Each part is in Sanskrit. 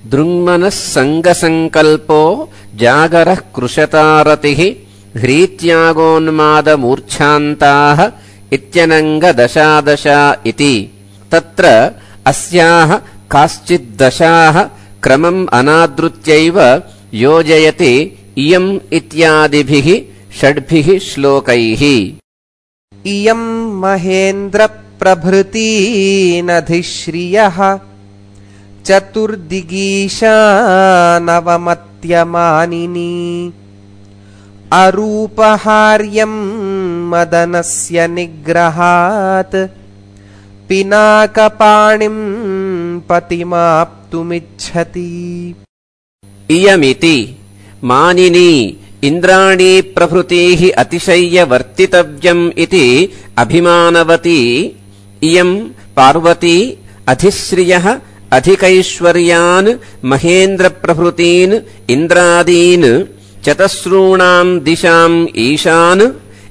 दृङ्मनः सङ्गसङ्कल्पो जागरः कृशतारतिः ह्रीत्यागोन्मादमूर्च्छान्ताः इत्यनङ्गदशादशा इति। तत्र अस्याः काश्चिद्दशाः क्रमम् अनादृत्यैव योजयति इयम् इत्यादिभिः षड्भिः श्लोकैः। इयम् महेन्द्रप्रभृती नधिश्रियः चतुर्दिगीशा नवमत्यमानिनी अरूपहार्यम् मदनस्य निग्रहात् पिनाकपाणिम् पतिमाप्तुमिच्छति। इयमिति मानिनी इन्द्राणी प्रभृतीः अतिशय्य वर्तितव्यम् इति अभिमानवती इयम् पार्वती अधिश्रियः अधिकैश्वर्यान् महेन्द्रप्रभृतीन् इन्द्रादीन् चतस्रूणाम् दिशाम् ईशान्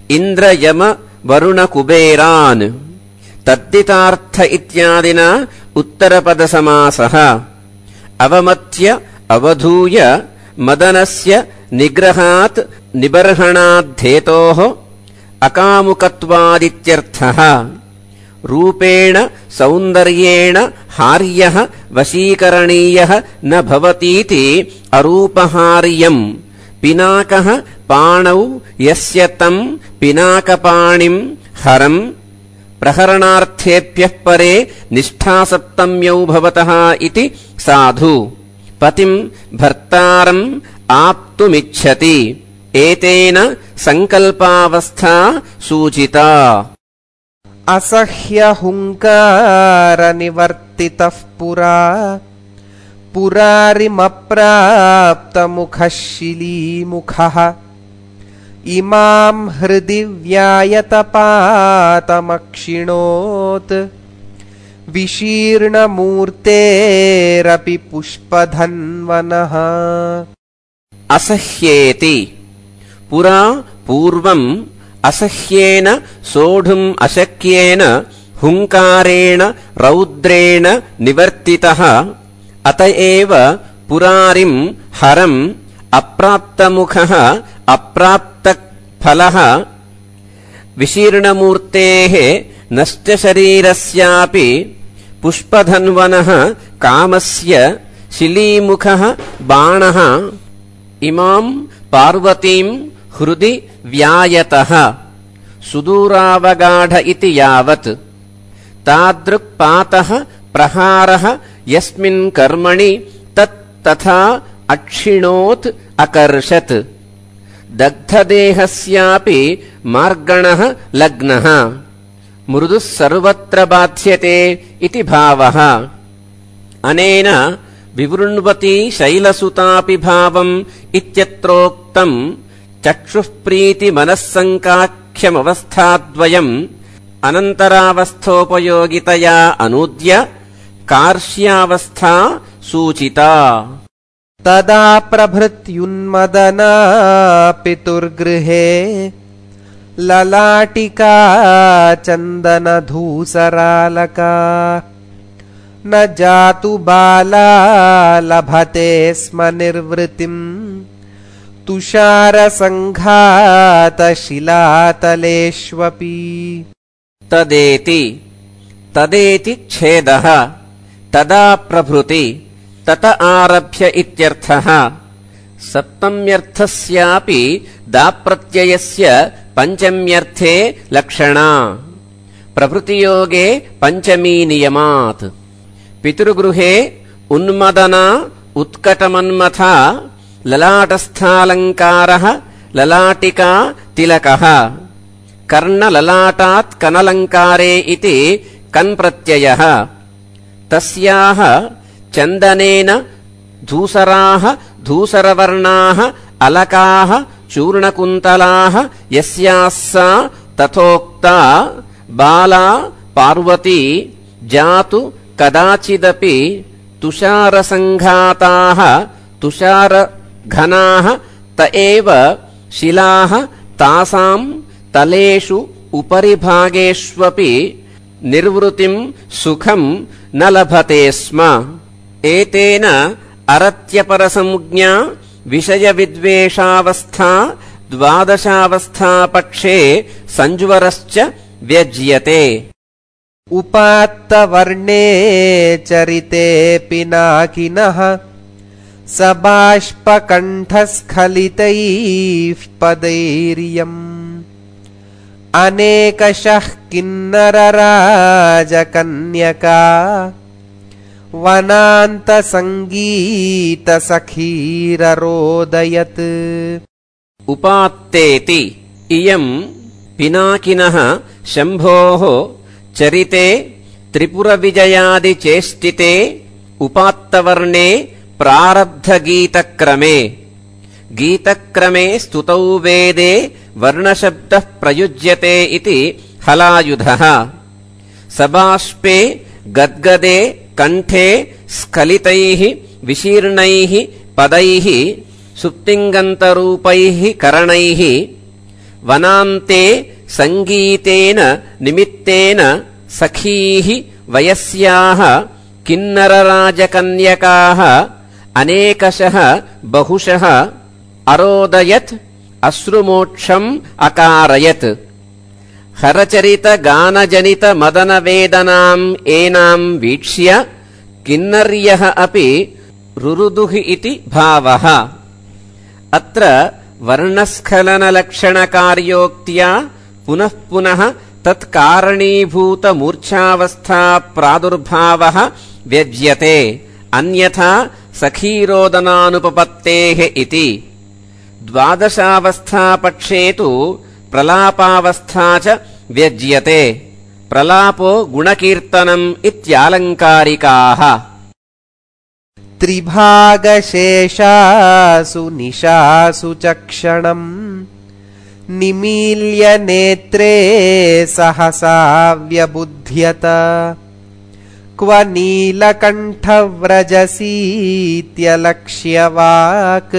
इन्द्रयमवरुणकुबेरान् तद्दितार्थ इत्यादिना उत्तरपदसमासः। अवमत्य अवधूय मदनस्य निग्रहात् निबर्हणाद्धेतोः अकामुकत्वादित्यर्थः। रूपेण सौन्दर्येण हार्यः वशीकरणीयः न भवतीति अरूपहार्यम्। पिनाकः पाणौ यस्य तम् पिनाकपाणिम् हरम् प्रहरणार्थेभ्यः परे निष्ठासप्तम्यौ भवतः इति साधु। पतिम् भर्तारम् आप्तुमिच्छति। एतेन सङ्कल्पावस्था सूचिता। असह्यहुङ्कारनिवर्तितः पुरा पुरारिमप्राप्तमुखः शिलीमुखः इमाम् हृदि व्यायतपातमक्षिणोत् विशीर्णमूर्तेरपि पुष्पधन्वनः। असह्येति पुरा पूर्वम् असह्येन सोढुम् अशक्येन हुङ्कारेण रौद्रेण निवर्तितः। अत एव पुरारिम् हरम् अप्राप्तमुखः अप्राप्तफलः विशीर्णमूर्तेः नष्टशरीरस्यापि पुष्पधन्वनः कामस्य शिलीमुखः बाणः इमाम् पार्वतीम् हृदि व्यायतः सुदूरावगाढ इति यावत्। तादृक्पातः प्रहारः यस्मिन् कर्मणि तत् तथा अक्षिणोत् अकर्षत्। दग्धदेहस्यापि मार्गणः लग्नः मृदुः सर्वत्र बाध्यते इति भावः। अनेन विवृण्वती शैलसुतापि भावम् इत्यत्रोक्तम् चक्षुःप्रीतिमनःसङ्काख्यमवस्थाद्वयम् अनन्तरावस्थोपयोगितया अनूद्य कार्श्यावस्था सूचिता। तदा प्रभृत्युन्मदना पितुर्गृहे ललाटिका चन्दनधूसरालका न जातु बाला लभते स्म निर्वृतिम् तुषारसङ्घातशिलातलेष्वपि। तदेति छेदः। तदा प्रभृति तत आरभ्य इत्यर्थः। सप्तम्यर्थस्यापि दाप्रत्ययस्य पञ्चम्यर्थे लक्षणा। प्रभृतियोगे पञ्चमी नियमात्। पितृगृहे उन्मदना उत्कटमन्मथा ललाटस्थालङ्कारः ललाटिका तिलकः। कर्णललाटात् कनलङ्कारे इति कन्प्रत्ययः। तस्याः चन्दनेन धूसराः धूसरवर्णाः अलकाः चूर्णकुन्तलाः यस्याः सा तथोक्ता बाला पार्वती जातु कदाचिदपि तुषारसङ्घाताः तुषारघनाः त एव शिलाः तासाम् तलेषु उपरिभागेष्वपि निर्वृतिम् सुखम् न लभते स्म। एतेन अरत्यपरसंज्ञा विषयविद्वेषावस्था द्वादशावस्था पक्षे संज्वरश्च व्यज्यते। उपात्तवर्णे चरिते पिनाकिनः सबाष्पकण्ठस्खलितैः पदैर्यम् अनेकशः किन्नरराजकन्यका वनान्तसङ्गीतसखीररोदयत्। उपात्तेति इयम् पिनाकिनः शम्भोः चरिते त्रिपुरविजयादिचेष्टिते उपात्तवर्णे प्रारब्धगीतक्रमे गीतक्रमे स्तुतौ वेदे वर्णशब्दः प्रयुज्यते इति हलायुधः। सबाष्पे गद्गदे कण्ठे स्खलितैः विशीर्णैः पदैः सुप्तिङ्गन्तरूपैः करणैः वनान्ते सङ्गीतेन निमित्तेन सखीः वयस्याः किन्नरराजकन्यकाः अनेकशः बहुशः अरोदयत् अश्रुमोक्षम् अकारयत्। हरचरितगानजनितमदनवेदनाम् एनाम् वीक्ष्य किन्नर्यः अपि रुरुदुः इति भावः। अत्र वर्णस्खलनलक्षणकार्योक्त्या पुनः पुनः तत्कारणीभूतमूर्च्छावस्था प्रादुर्भावः व्यज्यते, अन्यथा सखीरोदनानुपपत्तेः इति। द्वादशावस्थापक्षे तु प्रलापावस्था च व्यज्यते। प्रलापो गुणकीर्तनम् इत्यालङ्कारिकाः। त्रिभागशेषासु निशासु च क्षणम् निमील्य नेत्रे सहसा व्यबुध्यत। क्व नीलकण्ठव्रजसीत्यलक्ष्यवाक्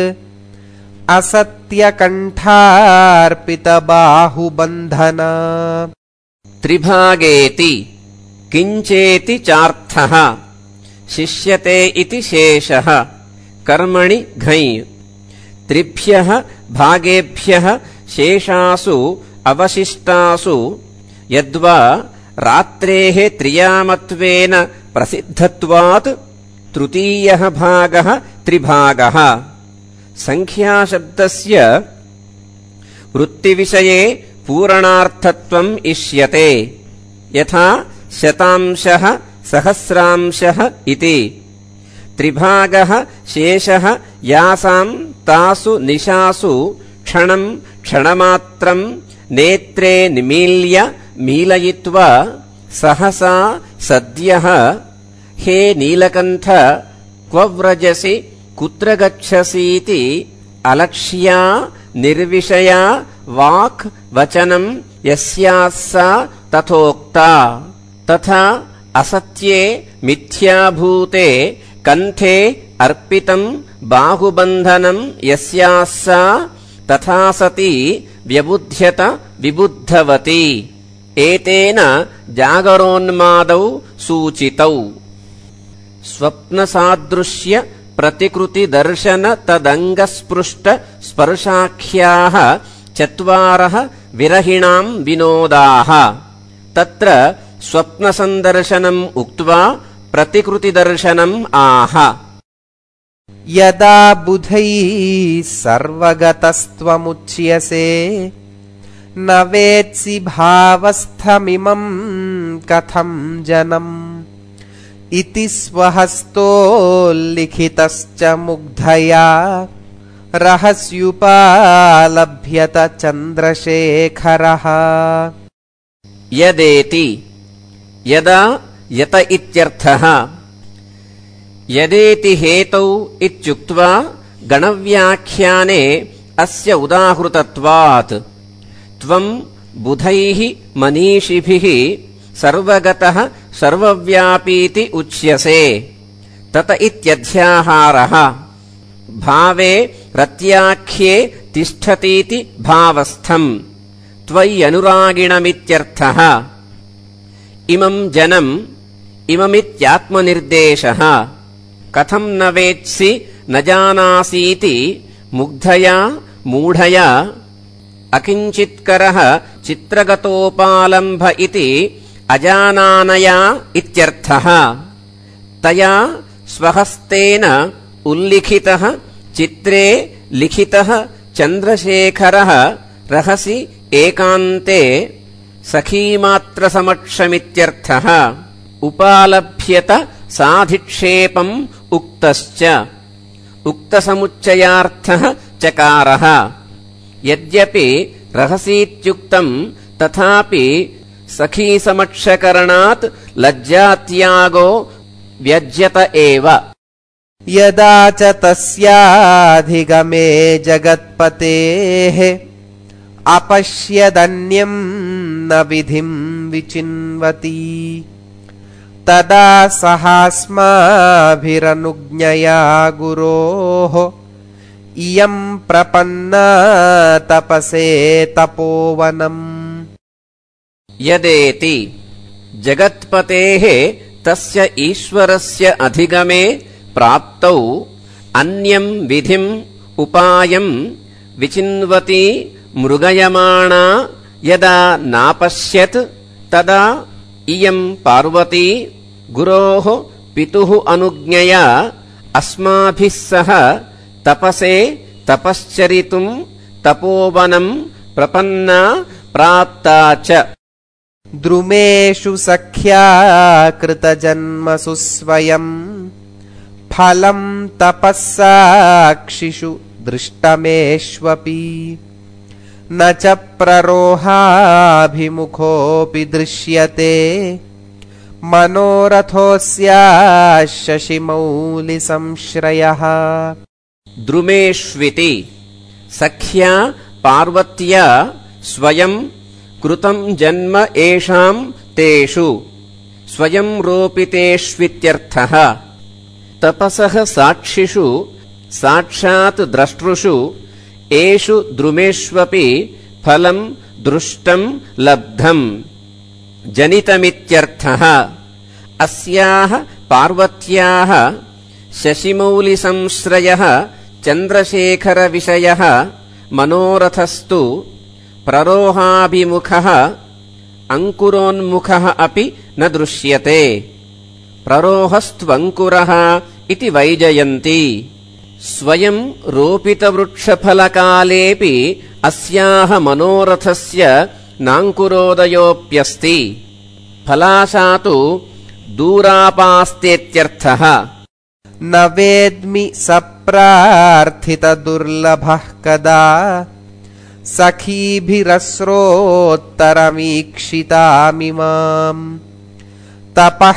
असत्यकण्ठार्पितबाहुबन्धना। त्रिभागेति किञ्चेति चार्थः। शिष्यते इति शेषः। कर्मणि घञ्। त्रिभ्यः भागेभ्यः शेषासु अवशिष्टासु यद्वा रात्रेः त्रियामत्वेन प्रसिद्धत्वात् तृतीयः भागः त्रिभागः। संख्याशब्दस्य वृत्तिविषये पूरणार्थत्वम् इष्यते, यथा शतांशः सहस्रांशः इति। त्रिभागः शेषः यासाम् तासु निशासु क्षणम् क्षणमात्रम् नेत्रे निमील्य मीलयित्वा सहसा सद्यः हे नीलकण्ठ क्व व्रजसि कुत्र गच्छसीति अलक्ष्या निर्विषया वाक् वचनम् यस्याः सा तथोक्ता। तथा असत्ये मिथ्याभूते कण्ठे अर्पितम् बाहुबन्धनम् यस्याः सा तथा सती व्यबुध्यत विबुद्धवती। एतेन जागरोन्मादौ सूचितौ। स्वप्नसादृश्य प्रतिकृतिदर्शन तदङ्गस्पृष्ट स्पर्शाख्याः चत्वारः विरहिणाम् विनोदाः। तत्र स्वप्नसन्दर्शनम् उक्त्वा प्रतिकृतिदर्शनम् आह। यदा बुधैः सर्वगतस्त्वमुच्यसे न वेत्सि भावस्थमिमम् कथम् जनम् इति स्वहस्तोल्लिखितश्च मुग्धया रहस्युपालभ्यत चन्द्रशेखरः। यदेति यदा यत इत्यर्थः। यदेति हेतौ इत्युक्त्वा गणव्याख्याने अस्य उदाहृतत्वात् त्वम् बुधैः मनीषिभिः सर्वगतः सर्वव्यापीति उच्यसे। तत इत्यध्याहारः। भावे प्रत्याख्ये तिष्ठतीति भावस्थम् त्वय्यनुरागिणमित्यर्थः। इमम् जनम् इममित्यात्मनिर्देशः। कथं न वेत्सि न जानासीति मुग्धया मूढया अकिञ्चित्करः चित्रगतोपालम्भ इति अजानानया इत्यर्थः। तया स्वहस्तेन उल्लिखितः चित्रे लिखितः चन्द्रशेखरः रहसि एकान्ते सखीमात्रसमक्षमित्यर्थः। उपालभ्यत साधिक्षेपम् उक्तश्च उक्तसमुच्चयार्थः चकारः। यद्यपि रहसीत्युक्तम् तथापि सखीसमक्षकरणात् लज्जात्यागो व्यज्यत एव। यदा च तस्याधिगमे जगत्पतेः अपश्यदन्यम् न विधिम् विचिन्वति तदा सहास्माभिरनुज्ञया गुरोः इयम् प्रपन्ना तपसे तपोवनम्। यदेति जगत्पतेः तस्य ईश्वरस्य अधिगमे प्राप्तौ अन्यम् विधिम् उपायम् विचिन्वति मृगयमाणा यदा नापश्यत् तदा इयम् पार्वती गुरोः पितुः अनुज्ञया अस्माभिः सह तपसे तपश्चरितुम् तपोवनम् प्रपन्ना प्राप्ता च। द्रुमेषु सख्या कृतजन्मसु स्वयम् फलम् तपःसाक्षिषु दृष्टमेष्वपि न च प्ररोहाभिमुखोऽपि दृश्यते मनोरथोऽस्याः शशिमौलिसंश्रयः। द्रुमेष्विति सख्या पार्वत्या स्वयं कृतं जन्म येषां तेषु स्वयं रोपितेष्वित्यर्थः। तपसः साक्षिषु साक्षात् द्रष्टृषु एषु द्रुमेष्वपि फलं दृष्टं लब्धम् जनितमित्यर्थः। अस्याः पार्वत्याः शशिमौलिसंश्रयः चन्द्रशेखरविषयः मनोरथस्तु प्ररोहाभिमुखः अंकुरोन्मुखः अपि न दृश्यते। प्ररोहस्त्वंकुरः इति वैजयन्ती। स्वयं रोपितवृक्षफलकालेऽपि अस्याः मनोरथस्य नाङ्कुरोदयोऽप्यस्ति। फलाशा तु दूरापास्तेत्यर्थः। न वेद्मि सप्रार्थितदुर्लभः कदा सखीभिरस्रोत्तरमीक्षितामिमाम् तपः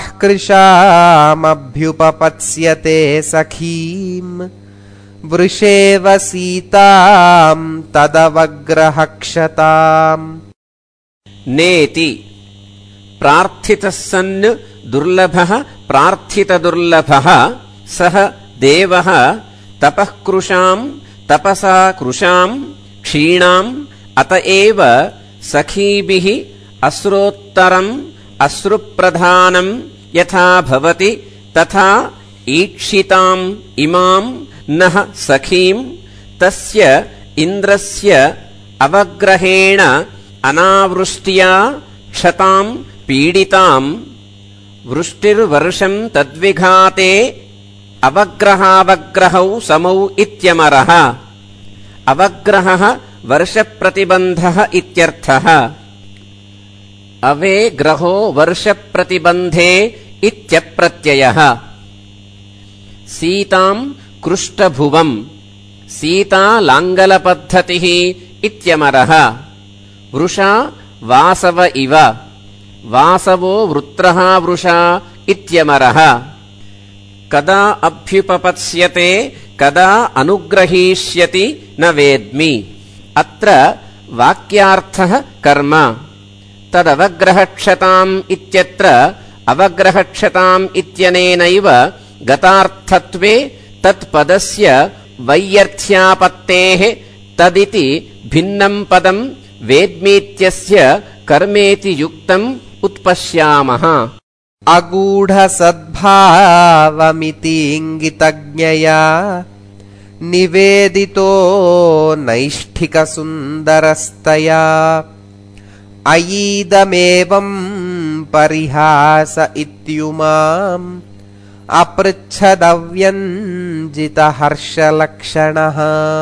कृशामभ्युपपत्स्यते सखीम् वृषेव सीताम् तदवग्रहक्षताम्। नेति प्रार्थितः सन् दुर्लभः प्रार्थितदुर्लभः सः देवः तपः कृशाम् तपसा कृशाम् क्षीणाम् अत एव सखीभिः अस्रोत्तरम् अश्रुप्रधानम् यथा भवति तथा ईक्षिताम् इमाम् नः सखीम् तस्य इन्द्रस्य अवग्रहेण अनावृष्ट्या क्षताम् पीडिताम्। वृष्टिर्वर्षम् तद्विघाते अवग्रहावग्रहौ समौ इत्यमरः। अवग्रहः वर्षप्रतिबन्धः इत्यर्थः। अवे ग्रहो वर्षप्रतिबन्धे इत्यप्रत्ययः। सीताम् कृष्टभुवम् सीता लाङ्गलपद्धतिः इत्यमरः। वृषा वासव इव वासवो वृत्रः वृषा इत्यमरः। कदा अभ्युपपत्स्यते कदा अनुग्रहीष्यति न वेद्मि। अत्र वाक्यार्थः कर्म। तदवग्रहक्षताम् इत्यत्र अवग्रहक्षताम् इत्यनेनैव गतार्थत्वे तत्पदस्य वैयर्थ्यापत्तेः तदिति भिन्नम् पदम् वेद्मीत्यस्य कर्मेति युक्तम् उत्पश्यामः। अगूढसद्भावमितीङ्गितज्ञया निवेदितो नैष्ठिकसुन्दरस्तया अयीदमेवं परिहास इत्युमाम् अपृच्छदव्यञ्जितहर्षलक्षणः।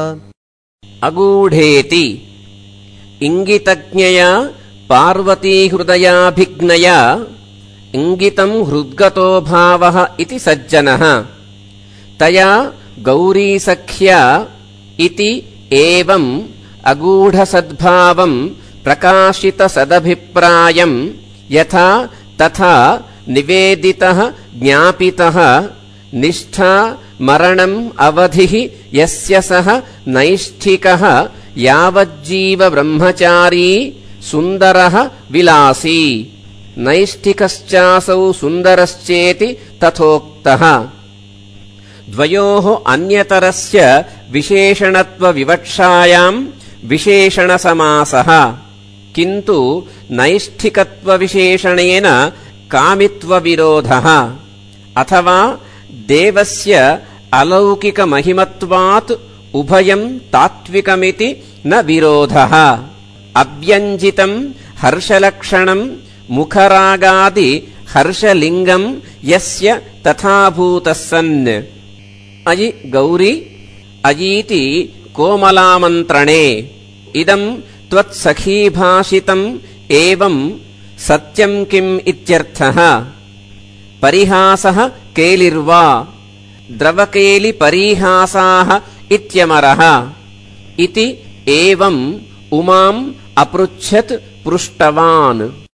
अगूढेति इंगितज्ञया पार्वतीहृदयाभिज्ञया इंगितं हृद्गतो भावः इति सज्जनः तया गौरीसख्या इति एवं अगूढसद्भावं प्रकाशितसदभिप्रायं यथा तथा निवेदितः ज्ञापितः निष्ठा मरणम् अवधिः यस्य सः नैष्ठिकः यावज्जीव ब्रह्मचारी सुन्दरः विलासी नैष्ठिकश्चासौ सुन्दरश्चेति तथोक्तः। द्वयोः अन्यतरस्य विशेषणत्वविवक्षायां विशेषणसमासः किन्तु नैष्ठिकत्वविशेषणेन कामित्वविरोधः अथवा देवस्य अलौकिकमहिमत्वात् उभयं तात्विकमिति न विरोधः। अव्यञ्जितं हर्षलक्षणं मुखरागादि हर्षलिङ्गं यस्य तथाभूतः सन्। अयि गौरी अयीति कोमलामन्त्रणे इदं त्वत्सखीभाषितम् एवं सत्यं किम् इत्यर्थः। परिहासः केलिर्वा द्रवकेलिपरीहासाः इत्यमरः इति एवम् उमाम् अपृच्छत् पृष्टवान्।